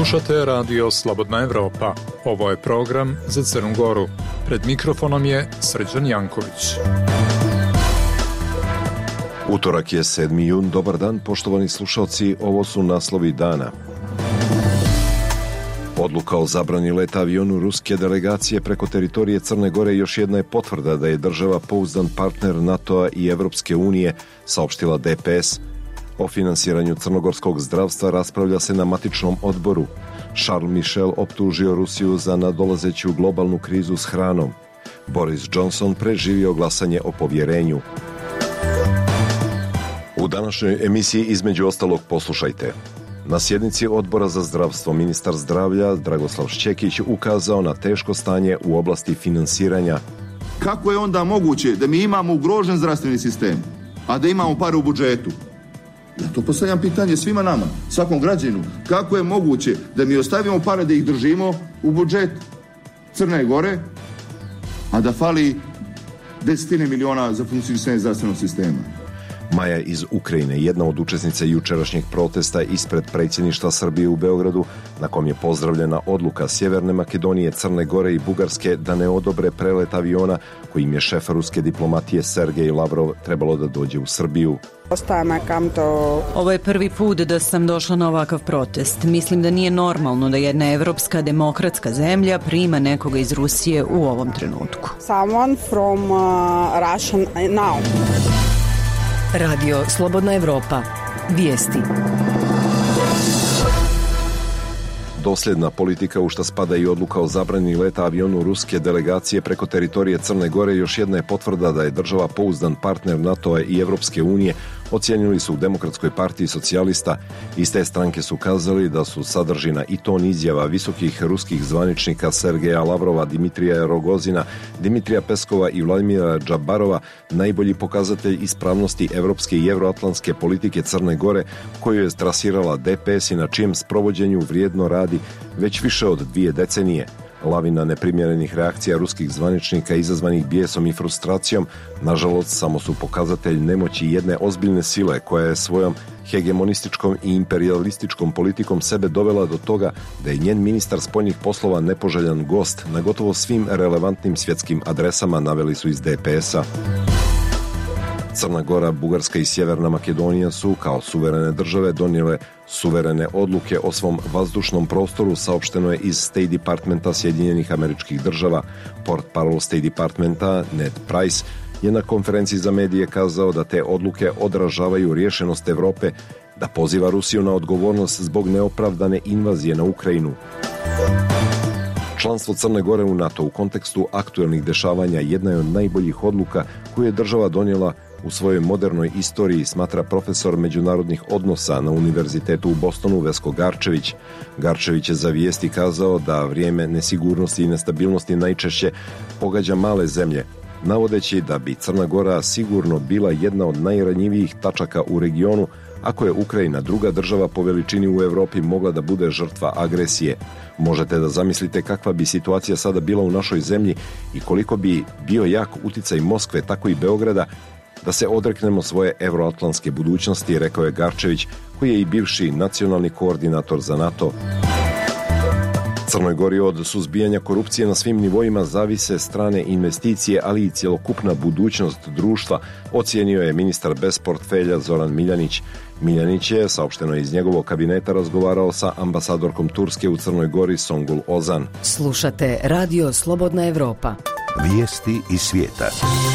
Slušate Radio Slobodna Evropa. Ovo je program za Crnu Goru. Pred mikrofonom je Srđan Janković. Utorak je 7. jun. Dobar dan, poštovani slušalci. Ovo su naslovi dana. Odluka o zabrani leta avionu ruske delegacije preko teritorije Crne Gore još jedna je potvrda da je država pouzdan partner NATO-a i Evropske unije, saopštila DPS. O finansiranju crnogorskog zdravstva raspravlja se na matičnom odboru. Charles Michel optužio Rusiju za nadolazeću globalnu krizu s hranom. Boris Johnson preživio glasanje o povjerenju. U današnjoj emisiji između ostalog poslušajte. Na sjednici Odbora za zdravstvo ministar zdravlja Dragoslav Šćekić ukazao na teško stanje u oblasti finansiranja. Kako je onda moguće da mi imamo ugrožen zdravstveni sistem, a da imamo pare u budžetu? Ja to postavljam pitanje svima nama, svakom građanu. Kako je moguće da mi ostavimo pare da ih držimo u budžet Crne Gore, a da fali desetine miliona za funkcionisanje zdravstvenog sistema? Maja iz Ukrajine, jedna od učesnica jučerašnjeg protesta ispred predsjedništva Srbije u Beogradu, na kom je pozdravljena odluka Sjeverne Makedonije, Crne Gore i Bugarske da ne odobre prelet aviona kojim je šef ruske diplomatije Sergej Lavrov trebalo da dođe u Srbiju. Ovo je prvi put da sam došla na ovakav protest. Mislim da nije normalno da jedna evropska demokratska zemlja prima nekoga iz Rusije u ovom trenutku. Radio Slobodna Evropa. Vijesti. Dosljedna politika u šta spada i odluka o zabrani leta avionu ruske delegacije preko teritorije Crne Gore još jedna je potvrda da je država pouzdan partner NATO-a i Evropske unije, ocijenili su u Demokratskoj partiji socijalista. Iz te stranke su kazali da su sadržina i ton izjava visokih ruskih zvaničnika Sergeja Lavrova, Dimitrija Rogozina, Dimitrija Peskova i Vladimira Džabarova najbolji pokazatelj ispravnosti evropske i evroatlantske politike Crne Gore, koju je trasirala DPS i na čijem sprovođenju vrijedno radi već više od 2 decenije. Lavina neprimjerenih reakcija ruskih zvaničnika izazvanih bijesom i frustracijom, nažalost, samo su pokazatelj nemoći jedne ozbiljne sile koja je svojom hegemonističkom i imperialističkom politikom sebe dovela do toga da je njen ministar spoljnih poslova nepoželjan gost na gotovo svim relevantnim svjetskim adresama, naveli su iz DPS-a. Crna Gora, Bugarska i Sjeverna Makedonija su, kao suverene države, donijele suverene odluke o svom vazdušnom prostoru, saopšteno je iz State Departmenta Sjedinjenih Američkih Država. Portparol State Departmenta Ned Price je na konferenciji za medije kazao da te odluke odražavaju rješenost Evrope da poziva Rusiju na odgovornost zbog neopravdane invazije na Ukrajinu. Članstvo Crne Gore u NATO u kontekstu aktuelnih dešavanja jedna je od najboljih odluka koju je država donijela u svojoj modernoj istoriji, smatra profesor međunarodnih odnosa na Univerzitetu u Bostonu Vesko Garčević. Garčević je za Vijesti kazao da vrijeme nesigurnosti i nestabilnosti najčešće pogađa male zemlje, navodeći da bi Crna Gora sigurno bila jedna od najranjivijih tačaka u regionu ako je Ukrajina, druga država po veličini u Europi, mogla da bude žrtva agresije. Možete da zamislite kakva bi situacija sada bila u našoj zemlji i koliko bi bio jak uticaj Moskve, tako i Beograda, da se odreknemo svoje evroatlantske budućnosti, rekao je Garčević, koji je i bivši nacionalni koordinator za NATO. Crnoj Gori od suzbijanja korupcije na svim nivoima zavise strane investicije, ali i cjelokupna budućnost društva, ocijenio je ministar bez portfelja Zoran Miljanić. Miljanić je, saopšteno iz njegovog kabineta, razgovarao sa ambasadorkom Turske u Crnoj Gori Songul Ozan. Slušate Radio Slobodna Evropa. Vijesti iz svijeta.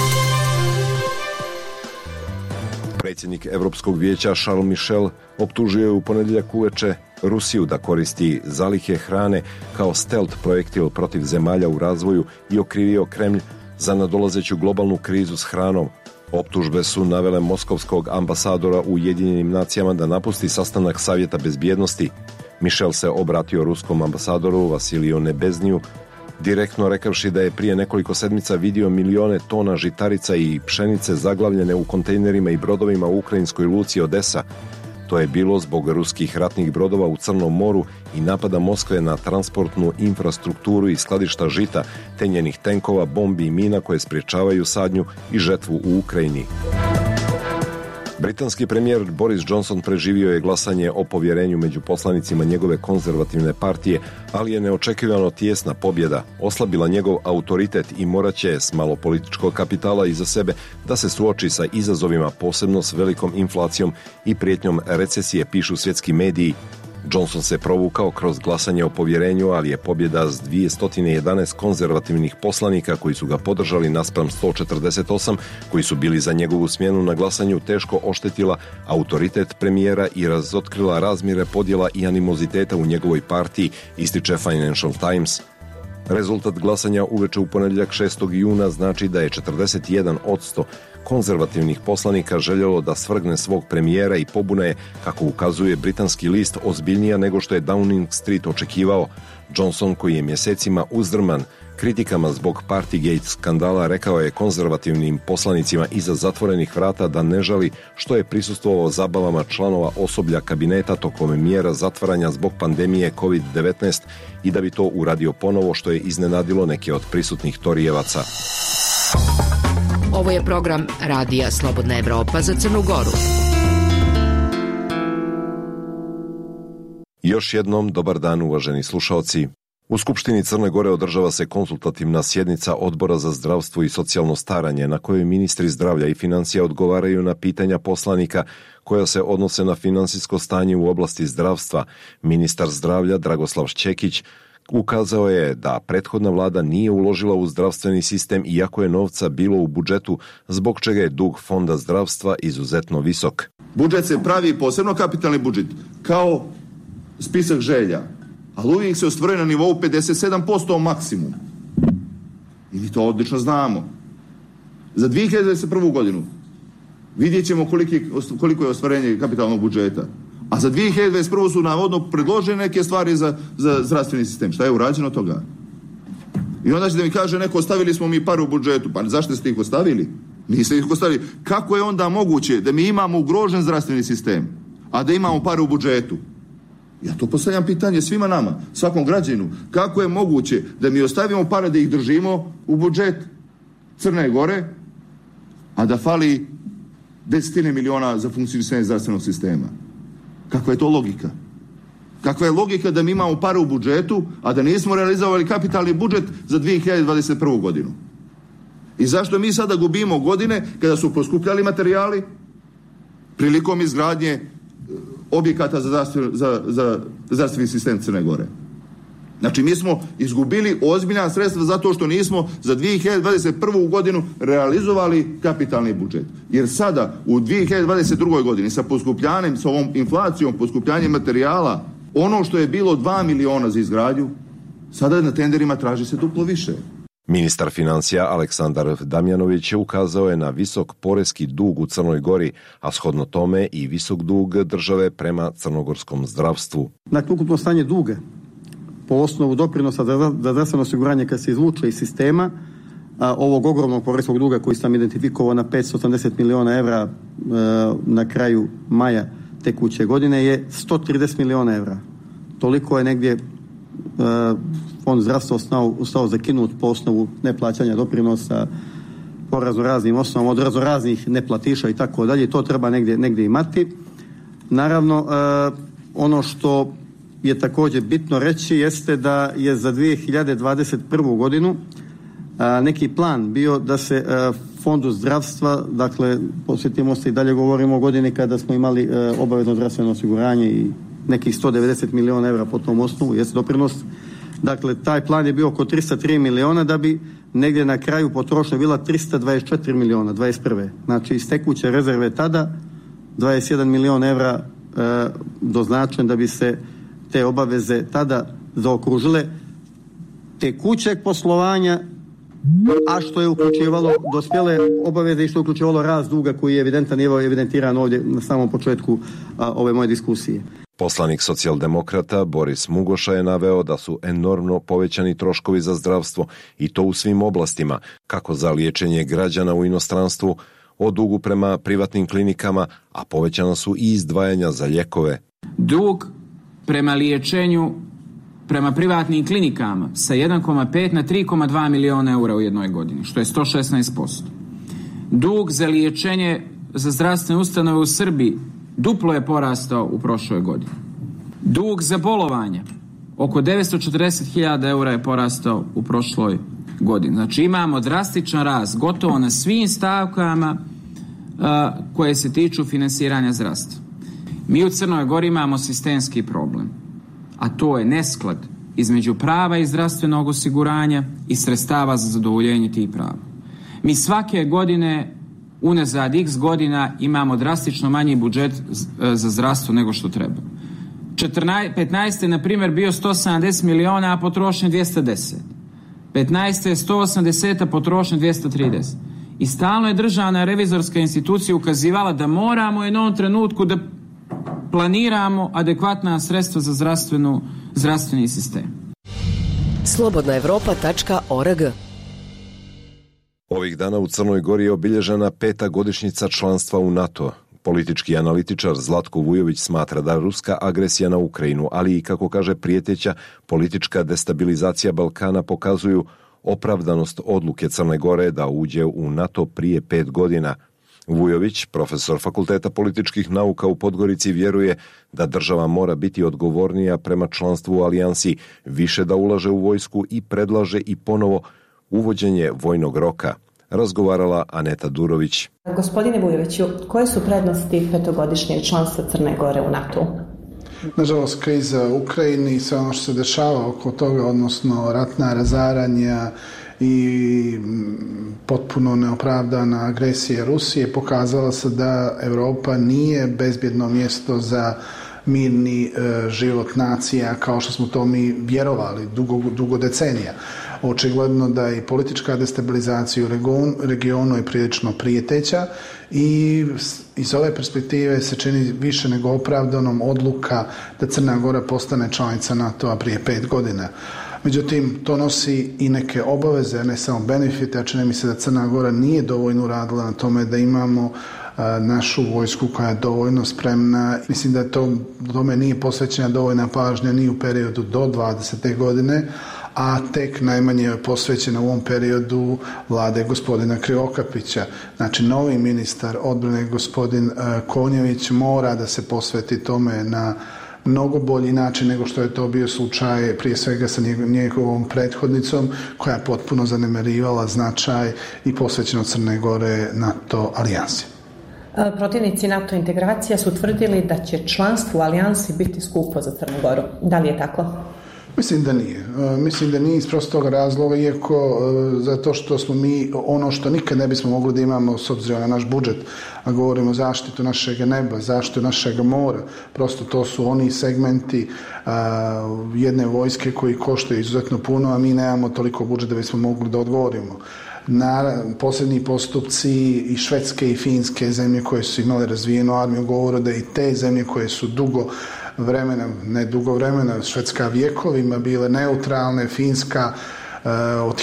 Predsjednik Europskog vijeća Charles Michel optužio je u ponedjeljak uveče Rusiju da koristi zalihe hrane kao stealth projektil protiv zemalja u razvoju i okrivio Kremlj za nadolazeću globalnu krizu s hranom. Optužbe su navele moskovskog ambasadora u Ujedinjenim nacijama da napusti sastanak Savjeta bezbjednosti. Michel se obratio ruskom ambasadoru Vasiliju Nebezniju, direktno rekavši da je prije nekoliko sedmica vidio milione tona žitarica i pšenice zaglavljene u kontejnerima i brodovima u ukrajinskoj luci Odesa. To je bilo zbog ruskih ratnih brodova u Crnom moru i napada Moskve na transportnu infrastrukturu i skladišta žita, te njenih tenkova, bombi i mina koje sprječavaju sadnju i žetvu u Ukrajini. Britanski premijer Boris Johnson preživio je glasanje o povjerenju među poslanicima njegove konzervativne partije, ali je neočekivano tijesna pobjeda oslabila njegov autoritet i morat će s malo političkog kapitala iza sebe da se suoči sa izazovima, posebno s velikom inflacijom i prijetnjom recesije, pišu svjetski mediji. Johnson se provukao kroz glasanje o povjerenju, ali je pobjeda s 211 konzervativnih poslanika koji su ga podržali naspram 148 koji su bili za njegovu smjenu na glasanju teško oštetila autoritet premijera i razotkrila razmjere podjela i animoziteta u njegovoj partiji, ističe Financial Times. Rezultat glasanja uveče u ponedjeljak 6. juna znači da je 41% konzervativnih poslanika željelo da svrgne svog premijera i pobuna je, kako ukazuje britanski list, ozbiljnija nego što je Downing Street očekivao. Johnson, koji je mjesecima uzdrman kritikama zbog Partygate skandala, rekao je konzervativnim poslanicima iza zatvorenih vrata da ne žali što je prisustvovao zabavama članova osoblja kabineta tokom mjera zatvaranja zbog pandemije COVID-19 i da bi to uradio ponovo, što je iznenadilo neke od prisutnih Torijevaca. Ovo je program Radija Slobodna Evropa za Crnu Goru. Još jednom dobar dan, uvaženi slušaoci. U Skupštini Crne Gore održava se konsultativna sjednica Odbora za zdravstvo i socijalno staranje, na kojoj ministri zdravlja i financija odgovaraju na pitanja poslanika koja se odnose na finansijsko stanje u oblasti zdravstva. Ministar zdravlja Dragoslav Šćekić ukazao je da prethodna vlada nije uložila u zdravstveni sistem iako je novca bilo u budžetu, zbog čega je dug fonda zdravstva izuzetno visok. Budžet se pravi, posebno kapitalni budžet, kao spisak želja, ali uvijek se ostvaruje na nivou 57% maksimum. I mi to odlično znamo. Za 2021. godinu vidjet ćemo koliko je ostvarenje kapitalnog budžeta. A za 2021. su navodno predložene neke stvari za zdravstveni sistem. Šta je urađeno od toga? I onda ćete mi kaže neko, ostavili smo mi par u budžetu. Pa zašto ste ih ostavili? Niste ih ostavili. Kako je onda moguće da mi imamo ugrožen zdravstveni sistem, a da imamo par u budžetu? Ja to postavljam pitanje svima nama, svakom građanu. Kako je moguće da mi ostavimo pare da ih držimo u budžet Crne Gore, a da fali desetine miliona za funkcionisanje zdravstvenog sistema? Kakva je to logika? Kakva je logika da mi imamo pare u budžetu, a da nismo realizovali kapitalni budžet za 2021. godinu? I zašto mi sada gubimo godine kada su poskupljali materijali prilikom izgradnje objekata za zdravstveni sistem Crne Gore? Znači, mi smo izgubili ozbiljna sredstva zato što nismo za 2021. godinu realizovali kapitalni budžet. Jer sada, u 2022. godini, sa poskupljanjem, sa ovom inflacijom, poskupljanjem materijala, ono što je bilo 2 miliona za izgradnju, sada na tenderima traži se duplo više. Ministar financija Aleksandar Damjanović ukazao je na visok poreski dug u Crnoj Gori, a shodno tome i visok dug države prema crnogorskom zdravstvu. Dakle, ukupno stanje duga po osnovu doprinosa za zdravstveno osiguranje kad se izvuče iz sistema ovog ogromnog poreskog duga koji sam identifikovao na 580 miliona evra na kraju maja tekuće godine je 130 miliona evra. Toliko je negdje fond zdravstva ostao zakinut po osnovu neplaćanja doprinosa po raznoraznim osnovama, od raznoraznih neplatiša i tako dalje. To treba negdje imati. Naravno, ono što je također bitno reći jeste da je za 2021. godinu neki plan bio da se fondu zdravstva, dakle, posjetimo se i dalje govorimo o godini kada smo imali obavezno zdravstveno osiguranje i nekih 190 miliona evra po tom osnovu, jeste doprinos. Dakle, taj plan je bio oko 303 miliona da bi negdje na kraju potrošnja bila 324 miliona, 21. Znači, iz tekuće rezerve tada 21 milion evra doznačen da bi se te obaveze tada zaokružile tekućeg poslovanja, a što je uključivalo dospjele obaveze i što je uključivalo rast duga koji je evidentan i evidentiran ovdje na samom početku ove moje diskusije. Poslanik socijaldemokrata Boris Mugoša je naveo da su enormno povećani troškovi za zdravstvo i to u svim oblastima, kako za liječenje građana u inostranstvu, o dugu prema privatnim klinikama, a povećana su i izdvajanja za lijekove. Dug prema liječenju prema privatnim klinikama sa 1,5 na 3,2 miliona eura u jednoj godini, što je 116%. Dug za liječenje za zdravstvene ustanove u Srbiji duplo je porastao u prošloj godini. Dug za bolovanje oko 940.000 eura je porastao u prošloj godini. Znači imamo drastičan rast gotovo na svim stavkama koje se tiču finansiranja zdravstva. Mi u Crnoj Gori imamo sistemski problem, a to je nesklad između prava i zdravstvenog osiguranja i sredstava za zadovoljenje tih prava. Mi svake godine unazad x godina imamo drastično manji budžet za zdravstvo nego što treba. 15. je na primjer bio 170 miliona, a potrošnja 210. 15. je 180, a potrošnja 230. I stalno je Državna revizorska institucija ukazivala da moramo u jednom trenutku da planiramo adekvatna sredstva za zdravstveni sistem. Slobodnaevropa.org. Ovih dana u Crnoj Gori je obilježena 5. godišnjica članstva u NATO. Politički analitičar Zlatko Vujović smatra da ruska agresija na Ukrajinu, ali i, kako kaže, prijeteća politička destabilizacija Balkana pokazuju opravdanost odluke Crne Gore da uđe u NATO prije 5 godina. Vujović, profesor Fakulteta političkih nauka u Podgorici, vjeruje da država mora biti odgovornija prema članstvu u alijansi, više da ulaže u vojsku i predlaže i ponovo uvođenje vojnog roka. Razgovarala Aneta Durović. Gospodine Vujoviću, koje su prednosti petogodišnjeg članstva Crne Gore u NATO? Nažalost, kriza u Ukrajini i sve ono što se dešava oko toga, odnosno ratna razaranja i potpuno neopravdana agresija Rusije, pokazala se da Europa nije bezbjedno mjesto za mirni život nacija kao što smo to mi vjerovali dugo decenija. Očigledno da i politička destabilizacija u regionu je prilično prijeteća i iz ove perspektive se čini više nego opravdanom odluka da Crna Gora postane članica NATO-a prije 5 godina. Međutim, to nosi i neke obaveze, ne samo benefite, a čini mi se da Crna Gora nije dovoljno uradila na tome da imamo našu vojsku koja je dovoljno spremna. Mislim da tome nije posvećena dovoljna pažnja ni u periodu do 20. godine, a tek najmanje je posvećena u ovom periodu vlade gospodina Krivokapića. Znači, novi ministar odbrane gospodin Konjević mora da se posveti tome na mnogo bolji način nego što je to bio slučaj prije svega sa njegovom prethodnicom, koja je potpuno zanemarivala značaj i posvećenost Crne Gore NATO alijansi. Protivnici NATO integracija su tvrdili da će članstvo u alijansi biti skupo za Crnu Goru. Da li je tako? Mislim da nije. Mislim da nije iz prostog razloga, iako zato što smo mi ono što nikad ne bismo mogli da imamo s obzirom na naš budžet, a govorimo o zaštitu našeg neba, zaštitu našeg mora. Prosto to su oni segmenti jedne vojske koji koštaju izuzetno puno, a mi nemamo toliko budžet da bismo mogli da odgovorimo. Na posljednji postupci i Švedske i Finske, zemlje koje su imale razvijenu armiju, govore da i te zemlje koje su dugo vremena, Švedska vjekovima bile neutralne, Finska od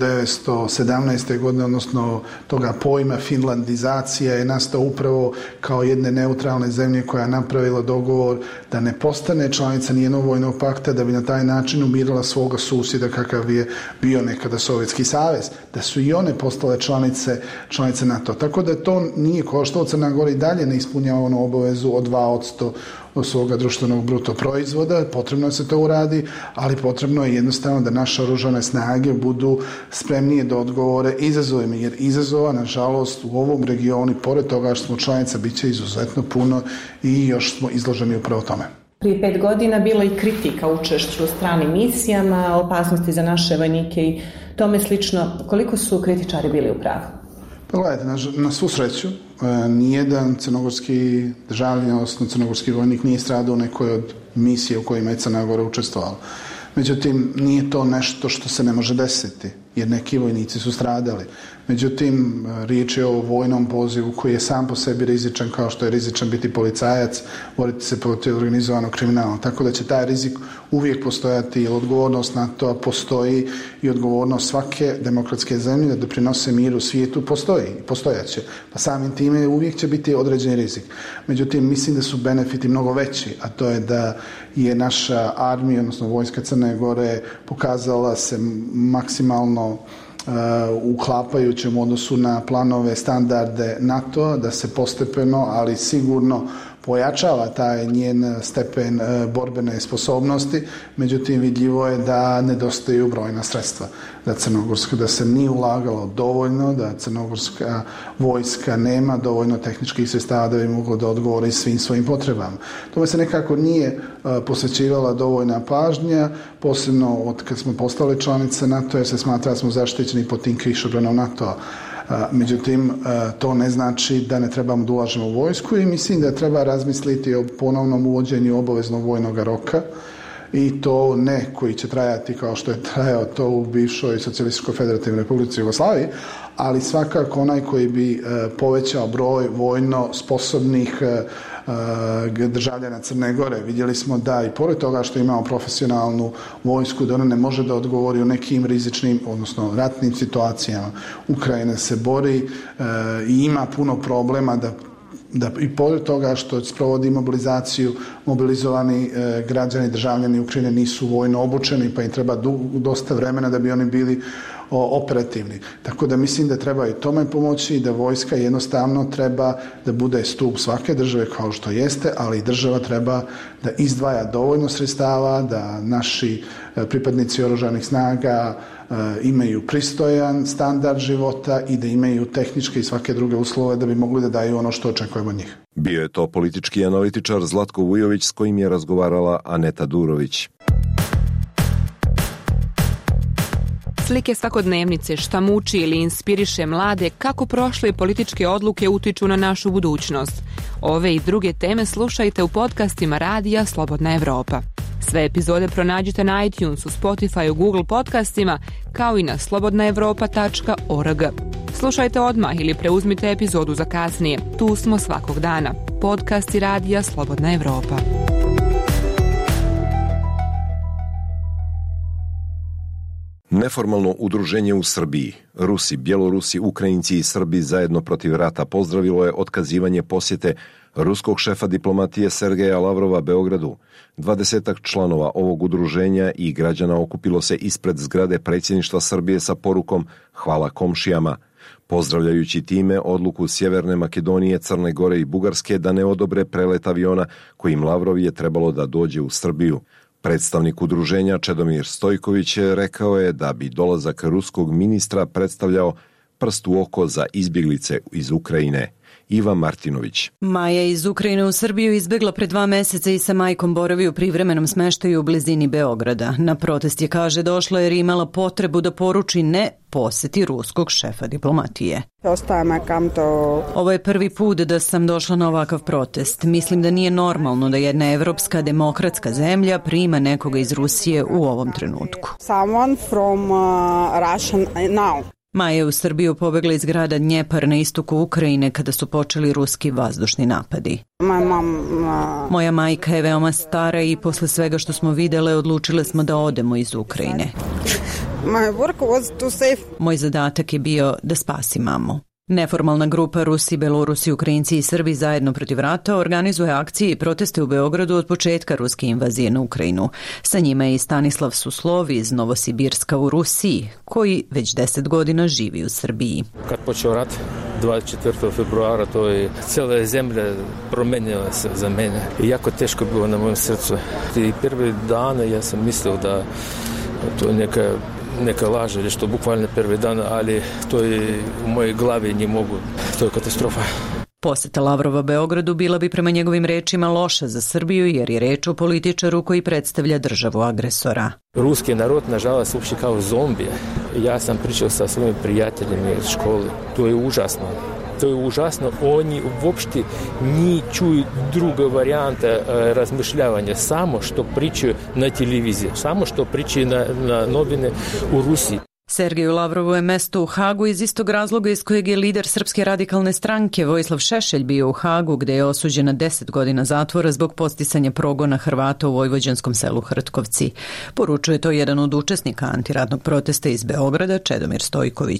1917. godine, odnosno toga pojma finlandizacija je nastao upravo kao jedne neutralne zemlje koja je napravila dogovor da ne postane članica nijednog vojnog pakta, da bi na taj način umirala svoga susjeda kakav je bio nekada Sovjetski savez, da su i one postale članice NATO. Tako da to nije koštalo. Crna Gora i dalje ne ispunjava onu obavezu od 2% od svoga društvenog bruto proizvoda. Potrebno je se to uradi, ali potrebno je jednostavno da naše oružane snage budu spremnije da odgovore izazovima, jer izazova, nažalost, u ovom regionu, pored toga što smo članica, bit će izuzetno puno i još smo izloženi upravo tome. Prije 5 godina bilo i kritika učešću u stranim misijama, opasnosti za naše vojnike i tome slično. Koliko su kritičari bili u pravu? Pa gledajte, na svu sreću, nijedan crnogorski državljanin, odnosno crnogorski vojnik nije stradao u nekoj od misije u kojima je Crna Gora učestvovala. Međutim, nije to nešto što se ne može desiti, jer neki vojnici su stradali. Međutim, riječ je o vojnom pozivu koji je sam po sebi rizičan, kao što je rizičan biti policajac, boriti se protiv organizovanog kriminala. Tako da će taj rizik uvijek postojati, jer odgovornost NATO postoji i odgovornost svake demokratske zemlje da doprinose miru u svijetu postoji i postojaće. Pa samim time uvijek će biti određeni rizik. Međutim, mislim da su benefiti mnogo veći, a to je da je naša armija, odnosno vojska Crne Gore, pokazala se maksimalno uklapajućem u odnosu na planove standarde NATO-a, da se postepeno, ali sigurno pojačava taj njen stepen borbene sposobnosti, međutim vidljivo je da nedostaju brojna sredstva. Da se nije ulagalo dovoljno, da crnogorska vojska nema dovoljno tehničkih sredstava da bi moglo da odgovori svim svojim potrebama. Tome se nekako nije posvećivala dovoljna pažnja, posebno od kad smo postali članice NATO, jer se smatra da smo zaštićeni pod tim kišobranom NATO-a. Međutim, to ne znači da ne trebamo da ulažemo u vojsku i mislim da treba razmisliti o ponovnom uvođenju obaveznog vojnog roka i to ne koji će trajati kao što je trajao to u bivšoj Socijalističkoj Federativnoj Republici Jugoslaviji, ali svakako onaj koji bi povećao broj vojno sposobnih državljana Crne Gore. Vidjeli smo da i pored toga što imamo profesionalnu vojsku, da ona ne može da odgovori u nekim rizičnim, odnosno ratnim situacijama. Ukrajina se bori i ima puno problema da i pored toga što sprovodi mobilizaciju, mobilizovani građani, državljani Ukrajine nisu vojno obučeni, pa im treba dosta vremena da bi oni bili operativni. Tako da mislim da treba i tome pomoći i da vojska jednostavno treba da bude stup svake države kao što jeste, ali i država treba da izdvaja dovoljno sredstava, da naši pripadnici oružanih snaga imaju pristojan standard života i da imaju tehničke i svake druge uslove da bi mogli da daju ono što očekujemo od njih. Bio je to politički analitičar Zlatko Vujović s kojim je razgovarala Aneta Durović. Slike svakodnevnice, šta muči ili inspiriše mlade, kako prošle političke odluke utiču na našu budućnost. Ove i druge teme slušajte u podcastima Radija Slobodna Evropa. Sve epizode pronađite na iTunesu, Spotifyu, Google podcastima, kao i na slobodnaevropa.org. Slušajte odmah ili preuzmite epizodu za kasnije. Tu smo svakog dana. Podcasti Radija Slobodna Evropa. Neformalno udruženje u Srbiji, Rusi, Bjelorusi, Ukrajinci i Srbi zajedno protiv rata pozdravilo je otkazivanje posjete ruskog šefa diplomatije Sergeja Lavrova Beogradu. 20 članova ovog udruženja i građana okupilo se ispred zgrade predsjedništva Srbije sa porukom "Hvala komšijama", pozdravljajući time odluku Sjeverne Makedonije, Crne Gore i Bugarske da ne odobre prelet aviona kojim Lavrov je trebalo da dođe u Srbiju. Predstavnik udruženja Čedomir Stojković rekao je da bi dolazak ruskog ministra predstavljao prst u oko za izbjeglice iz Ukrajine. Iva Martinović. Maja iz Ukrajine u Srbiju izbjegla pre 2 meseca i sa majkom boravi u privremenom smeštaju u blizini Beograda. Na protest je, kaže, došla jer je imala potrebu da poruči ne poseti ruskog šefa diplomatije. Ovo je prvi put da sam došla na ovakav protest. Mislim da nije normalno da jedna evropska demokratska zemlja prima nekoga iz Rusije u ovom trenutku. Maja je u Srbiju pobegla iz grada Dnjepar na istoku Ukrajine kada su počeli ruski vazdušni napadi. Moja majka je veoma stara i posle svega što smo videle odlučile smo da odemo iz Ukrajine. Moj zadatak je bio da spasim mamu. Neformalna grupa Rusi, Belorusi, Ukrajinci i Srbi zajedno protiv rata organizuje akcije i proteste u Beogradu od početka ruske invazije na Ukrajinu. Sa njima je i Stanislav Suslov iz Novosibirska u Rusiji, koji već 10 godina živi u Srbiji. Kad počeo rat 24. februara, to je cijela zemlja promenila se za mene. I jako teško bilo na mojem srcu. I prvi dane ja sam mislio da to je neka laž ili što bukvalno prvi dan, ali to je u mojoj glavi ne mogu. To je katastrofa. Posjeta Lavrova Beogradu bila bi prema njegovim rečima loša za Srbiju jer je reč o političaru koji predstavlja državu agresora. Ruski narod, nažalost, uopšte kao zombije. Ja sam pričao sa svojim prijateljima iz škole. To je užasno. To je užasno. Oni uopšte ne čuju druga varijanta razmišljavanja. Samo što pričaju na televiziji. Samo što pričaju na novine u Rusiji. Sergeju Lavrovu je mesto u Hagu iz istog razloga iz kojeg je lider Srpske radikalne stranke Vojislav Šešelj bio u Hagu, gde je osuđen na 10 godina zatvora zbog posticanja progona Hrvata u vojvođanskom selu Hrtkovci. Poručuje to jedan od učesnika antiratnog protesta iz Beograda, Čedomir Stojković.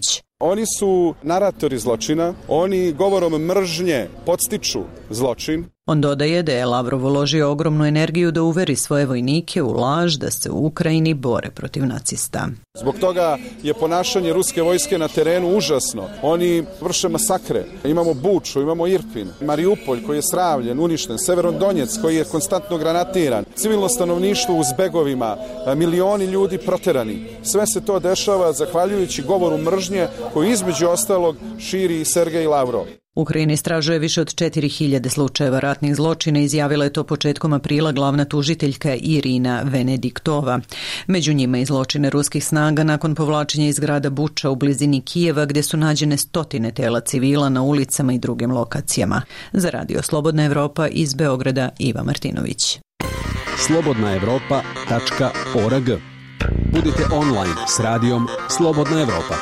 Oni su naratori zločina, oni govorom mržnje podstiču zločin. On dodaje da je Lavrov uložio ogromnu energiju da uveri svoje vojnike u laž da se u Ukrajini bore protiv nacista. Zbog toga je ponašanje ruske vojske na terenu užasno. Oni vrše masakre. Imamo Buču, imamo Irpin, Mariupolj koji je sravljen, uništen, Severodonjec koji je konstantno granatiran, civilno stanovništvo u zbegovima, milioni ljudi proterani. Sve se to dešava zahvaljujući govoru mržnje koju između ostalog širi i Sergej Lavrov. Ukrajina istražuje više od 4000 slučajeva ratnih zločina, izjavila je to početkom aprila glavna tužiteljka Irina Venediktova. Među njima i zločine ruskih snaga nakon povlačenja iz grada Buča u blizini Kijeva, gdje su nađene stotine tela civila na ulicama i drugim lokacijama. Za Radio Slobodna Evropa iz Beograda, Iva Martinović. slobodnaevropa.org. Budite online s radijom Slobodna Evropa.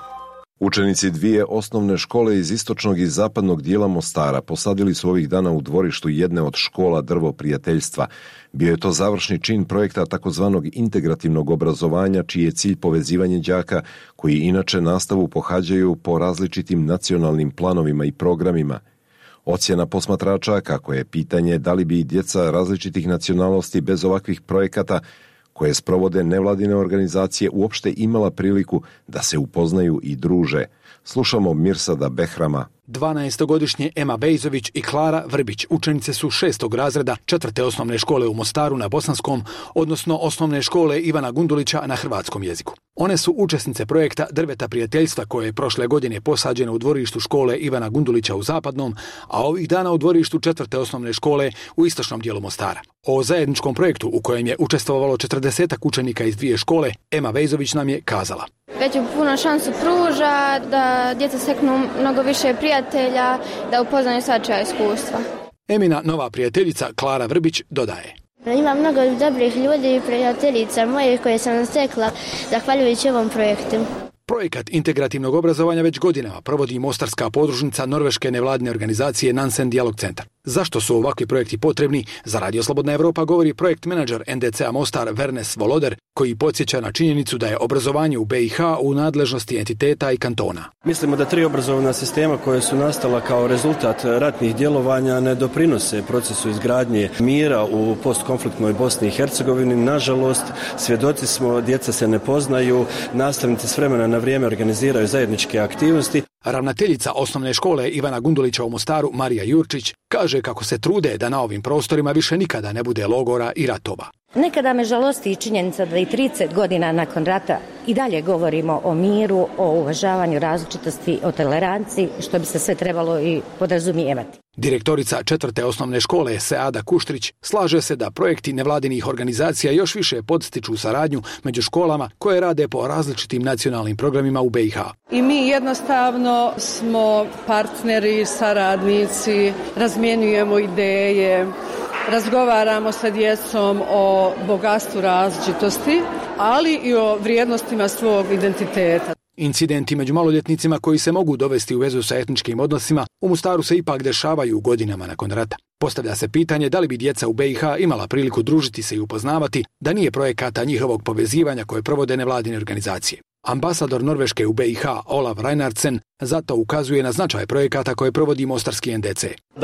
Učenici 2 osnovne škole iz istočnog i zapadnog dijela Mostara posadili su ovih dana u dvorištu jedne od škola Drvo prijateljstva. Bio je to završni čin projekta takozvanog integrativnog obrazovanja, čiji je cilj povezivanje đaka koji inače nastavu pohađaju po različitim nacionalnim planovima i programima. Ocjena posmatrača kako je pitanje da li bi djeca različitih nacionalnosti bez ovakvih projekata koje sprovode nevladine organizacije uopšte imala priliku da se upoznaju i druže. Slušamo Mirsada Behrama. 12-godišnje Ema Bejzović i Klara Vrbić učenice su 6. razreda 4. osnovne škole u Mostaru na bosanskom, odnosno osnovne škole Ivana Gundulića na hrvatskom jeziku. One su učesnice projekta Drveta prijateljstva koje je prošle godine posađeno u dvorištu škole Ivana Gundulića u zapadnom, a ovih dana u dvorištu 4. osnovne škole u istočnom dijelu Mostara. O zajedničkom projektu u kojem je učestvovalo 40 učenika iz 2 škole, Ema Bejzović nam je kazala. Već puno šansu pruža da djeca steknu mnogo više prijatelja, da upoznaju svačija iskustva. Emina nova prijateljica Klara Vrbić dodaje. Ima mnogo dobrih ljudi i prijateljica moje koje sam stekla zahvaljujući ovom projektu. Projekat integrativnog obrazovanja već godinama provodi mostarska podružnica norveške nevladine organizacije Nansen Dialog Centar. Zašto su ovakvi projekti potrebni? Za Radio Slobodna Evropa govori projekt menadžer NDC-a Mostar Vernes Voloder, koji podsjeća na činjenicu da je obrazovanje u BiH u nadležnosti entiteta i kantona. Mislimo da 3 obrazovna sistema koje su nastala kao rezultat ratnih djelovanja ne doprinose procesu izgradnje mira u postkonfliktnoj Bosni i Hercegovini. Nažalost, svjedoci smo, djeca se ne poznaju, nastavnici s vremena na vrijeme organiziraju zajedničke aktivnosti. Ravnateljica osnovne škole Ivana Gundulića u Mostaru, Marija Jurčić, kaže kako se trude da na ovim prostorima više nikada ne bude logora i ratova. Nekada me žalosti i činjenica da i 30 godina nakon rata i dalje govorimo o miru, o uvažavanju različitosti, o toleranciji, što bi se sve trebalo i podrazumijevati. Direktorica 4. osnovne škole Seada Kuštrić slaže se da projekti nevladinih organizacija još više podstiču saradnju među školama koje rade po različitim nacionalnim programima u BiH. I mi jednostavno smo partneri, saradnici, razmjenjujemo ideje, razgovaramo sa djecom o bogatstvu različitosti, ali i o vrijednostima svog identiteta. Incidenti među maloljetnicima koji se mogu dovesti u vezu sa etničkim odnosima u Mostaru se ipak dešavaju godinama nakon rata. Postavlja se pitanje da li bi djeca u BiH imala priliku družiti se i upoznavati da nije projekata njihovog povezivanja koje provode nevladine organizacije. Ambasador Norveške u BiH Olav Reinhardsen zato ukazuje na značaj projekata koje provodi mostarski NDC.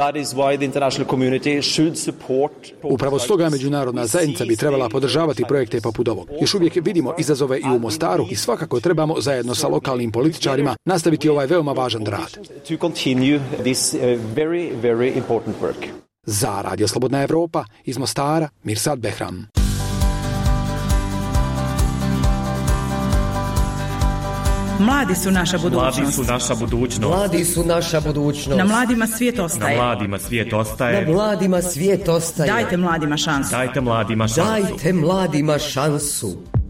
Upravo stoga međunarodna zajednica bi trebala podržavati projekte poput ovog. Još uvijek vidimo izazove i u Mostaru i svakako trebamo zajedno sa lokalnim političarima nastaviti ovaj veoma važan rad. Za Radio Slobodna Evropa iz Mostara, Mirsad Behram. Mladi su naša budućnost. Mladi su naša budućnost. Mladi su naša budućnost. Na mladima svijet ostaje. Na mladima svijet ostaje. Na mladima svijet ostaje. Dajte mladima šansu. Dajte mladima šansu. Dajte mladima šansu.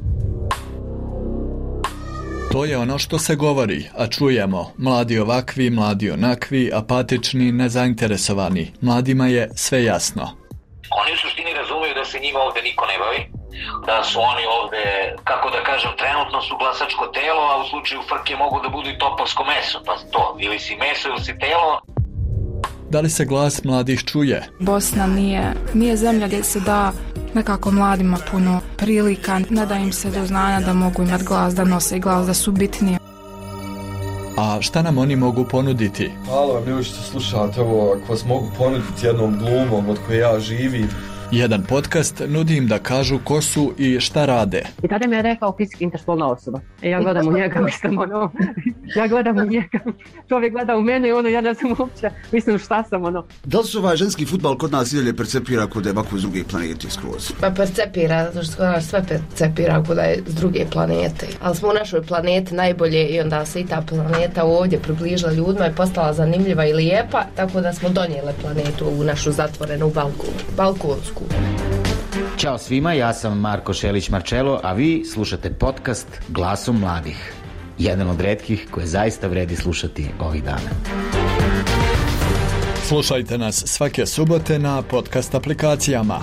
To je ono što se govori, a čujemo. Mladi ovakvi, mladi onakvi, apatični, nezainteresovani. Mladima je sve jasno. Oni u suštini razumiju da se njima ovde niko ne bavi, da su oni ovde, kako da kažem, trenutno su glasačko telo, a u slučaju frke mogu da budu i topovsko meso, pa to, ili si meso ili si telo. Da li se glas mladih čuje? Bosna nije zemlja gdje se da nekako mladima puno prilika, ne da im se do znanja da mogu imati glas, da nose glas, da su bitnije. A šta nam oni mogu ponuditi? Hvala vam ljudi što slušate ovo, ako vas mogu ponuditi jednom glumom od koje ja živim. Jedan podcast nudi im da kažu ko su i šta rade. I tada mi je rekao fizički interspolna osoba. Ja gledam u njega, mislim, ja gledam u njega. Čovjek gleda u mene i ja ne znam uopće, mislim šta sam Da li se ovaj ženski fudbal kod nas i dalje percepira kod da je bako s druge planete skroz? Pa percepira, zato što nas sve percepira kod da je s druge planete. Ali smo u našoj planeti najbolje i onda se i ta planeta ovdje približila ljudima i postala zanimljiva i lijepa, tako da smo donijeli planetu u našu zatvorenu balkonsku. Ćao svima, ja sam Marko Šelić-Marčelo, a vi slušate podcast Glasom mladih. Jedan od retkih koje zaista vredi slušati ovih dana. Slušajte nas svake subote na podcast aplikacijama.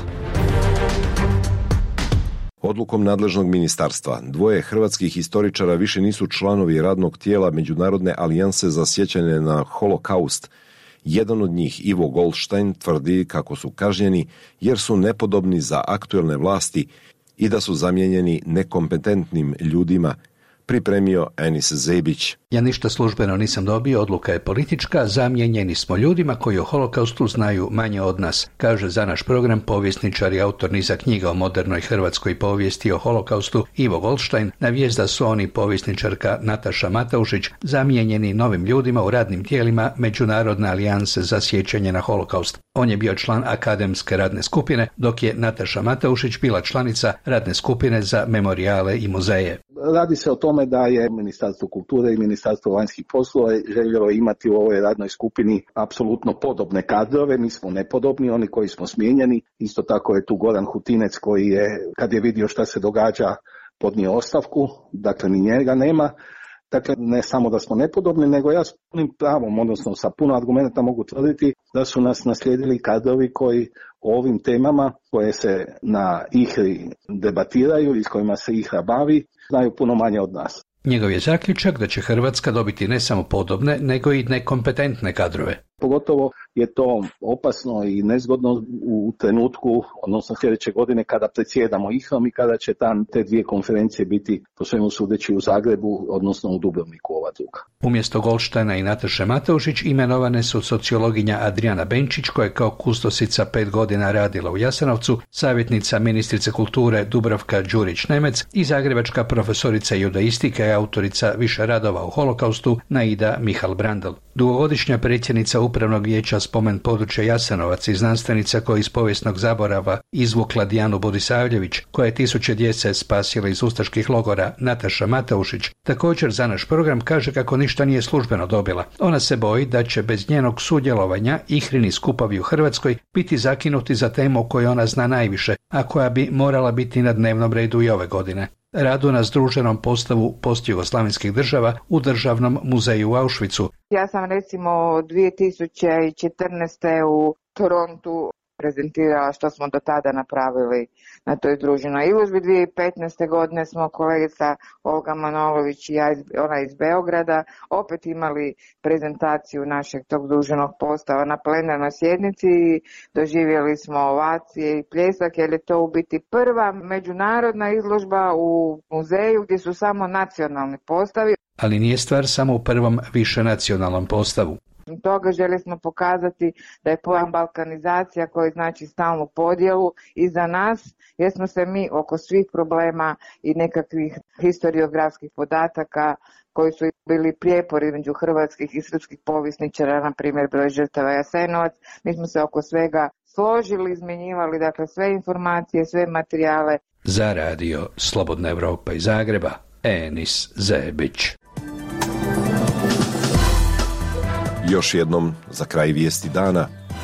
Odlukom nadležnog ministarstva, dvoje hrvatskih historičara više nisu članovi radnog tijela Međunarodne alijanse za sjećanje na holokaust. Jedan od njih, Ivo Goldstein, tvrdi kako su kažnjeni jer su nepodobni za aktuelne vlasti i da su zamijenjeni nekompetentnim ljudima, pripremio Enis Zebić. Ja ništa službeno nisam dobio, odluka je politička, zamijenjeni smo ljudima koji o holokaustu znaju manje od nas, kaže za naš program povjesničar i autor niza knjiga o modernoj hrvatskoj povijesti o holokaustu Ivo Goldstein, na vijest da su oni povjesničarka Nataša Mataušić zamijenjeni novim ljudima u radnim tijelima Međunarodne alijanse za sjećanje na holokaust. On je bio član akademske radne skupine, dok je Nataša Mataušić bila članica radne skupine za memorijale i muzeje. Radi se o tome da je Ministarstvo kulture i Ministarstvo vanjskih poslova željelo imati u ovoj radnoj skupini apsolutno podobne kadrove. Mi smo nepodobni, oni koji smo smijenjeni. Isto tako je tu Goran Hutinec koji je, kad je vidio šta se događa, podnio ostavku. Dakle, ni njega nema. Dakle, ne samo da smo nepodobni, nego ja s punim pravom, odnosno sa puno argumenta mogu tvrditi da su nas naslijedili kadrovi koji o ovim temama koje se na IHRI debatiraju i s kojima se IHRA bavi, znaju puno manje od nas. Njegov je zaključak da će Hrvatska dobiti ne samo podobne, nego i nekompetentne kadrove. Pogotovo je to opasno i nezgodno u trenutku, odnosno sljedeće godine kada predsjedamo IHRA-om i kada će te dvije konferencije biti po svemu sudeći u Zagrebu, odnosno u Dubrovniku ova druga. Umjesto Goldsteina i Nataše Mataušić imenovane su sociologinja Adriana Benčić, koja je kao kustosica 5 godina radila u Jasenovcu, savjetnica ministrice kulture Dubravka Đurić-Nemec i zagrebačka profesorica judaistike i autorica više radova o holokaustu Naida Mihal Brandl. Dugogodišnja predsjednica Upravnog vijeća Spomen područja Jasenovac i znanstvenica koja iz povijesnog zaborava izvukla Dijanu Budisavljević, koja je tisuće djece spasila iz ustaških logora, Nataša Mataušić, također za naš program kaže kako ništa nije službeno dobila. Ona se boji da će bez njenog sudjelovanja IHRINI skupovi u Hrvatskoj biti zakinuti za temu koju ona zna najviše, a koja bi morala biti na dnevnom redu i ove godine. Radu na združenom postavu postjugoslavenskih država u Državnom muzeju u Auschwitzu. Ja sam recimo 2014. u Torontu prezentirala što smo do tada napravili na toj združenoj izložbi. 2015. godine smo kolegica Olga Manolović i ja, ona iz Beograda, opet imali prezentaciju našeg tog združenog postava na plenarnoj sjednici i doživjeli smo ovacije i pljesak jer je to u biti prva međunarodna izložba u muzeju gdje su samo nacionalni postavi. Ali nije stvar samo u prvom višenacionalnom postavu. Toga želi smo pokazati da je pojam balkanizacija koji znači stalnu podjelu iza nas, jer smo se mi oko svih problema i nekakvih historiografskih podataka koji su bili prijepori između hrvatskih i srpskih povjesničara, na primjer broj žrtava Jasenovac, mi smo se oko svega složili, izmjenjivali dakle sve informacije, sve materijale. Za radio Slobodna Evropa iz Zagreba, Enis Zebić. Još jednom, za kraj vijesti dana.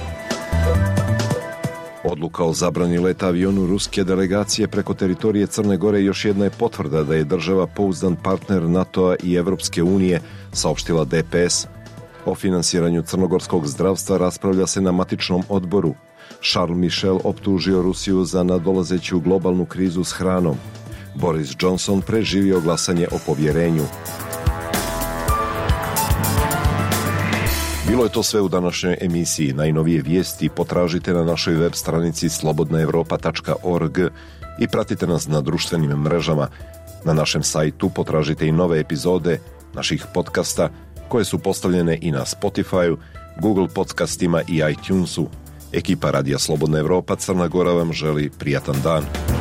Odluka o zabrani leta avionu ruske delegacije preko teritorije Crne Gore još jedna je potvrda da je država pouzdan partner NATO-a i Evropske unije, saopštila DPS. O finansiranju crnogorskog zdravstva raspravlja se na matičnom odboru. Charles Michel optužio Rusiju za nadolazeću globalnu krizu s hranom. Boris Johnson preživio glasanje o povjerenju. Bilo je to sve u današnjoj emisiji. Najnovije vijesti potražite na našoj web stranici slobodnaevropa.org i pratite nas na društvenim mrežama. Na našem sajtu potražite i nove epizode naših podcasta koje su postavljene i na Spotify-u, Google podcastima i iTunesu. Ekipa Radija Slobodna Evropa Crna Gora vam želi prijatan dan.